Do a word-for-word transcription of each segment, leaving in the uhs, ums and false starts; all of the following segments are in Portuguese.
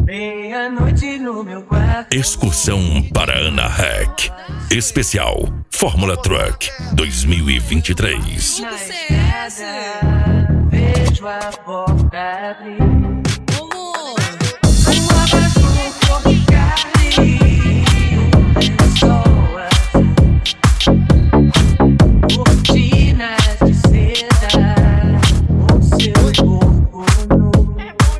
Meia-noite no meu quarto. Excursão para Ana Rec. Especial Fórmula Truck dois mil e vinte e três. Na estrada, vejo a porta abrir. Uma baixo cor de carne, pessoas, cortinas de seda, o seu corpo nu.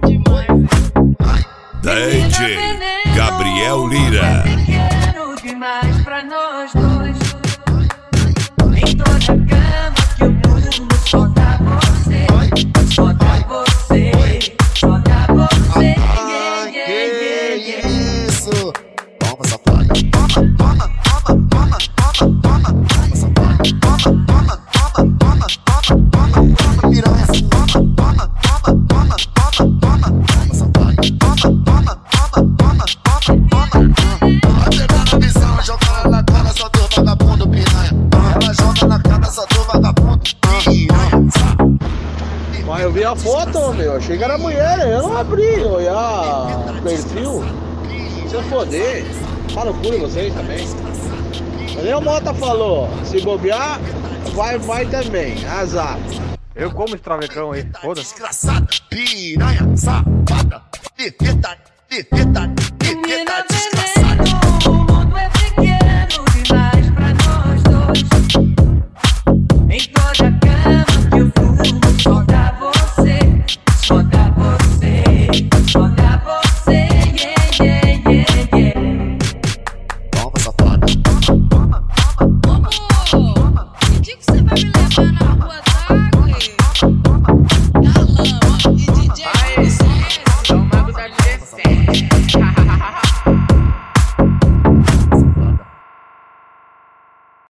D J Gabriel Lira. Pequeno demais pra nós dois. Em toda a cama que eu durmo, só dá você, só dá você, só dá você. Ah, que isso? Toma, safada. Toma, toma, toma, toma, toma, toma, toma, safada. Toma, toma, toma, toma, toma, toma, toma, piranha. Toma, toma, toma, toma, toma, toma, toma, safada. Toma, toma, toma, toma, toma, toma. Vai pegar na visão, joga ela na cara, só do vagabundo, piranha. Ela joga na cara, só do vagabundo, piranha. Mas eu vi a foto, meu, achei que era mulher, eu não abri, olhar perfil. Se eu foder, fala no cu de vocês também. Mas nem o Mota falou, se bobear, vai, vai também, azar. Eu como esse travecão aí, foda-se. Desgraçada, piranha, safada, perfeita, perfeita, perfeita, desgraçada. O mundo é pequeno demais pra nós dois. Em toda a cama que eu durmo, só dá você, só dá você, só dá você, yeah, yeah, yeah, yeah. Toma, safada. Que dia que você vai me levar na rua d'água? Na lama e D J Aê, é o mago da adolescência.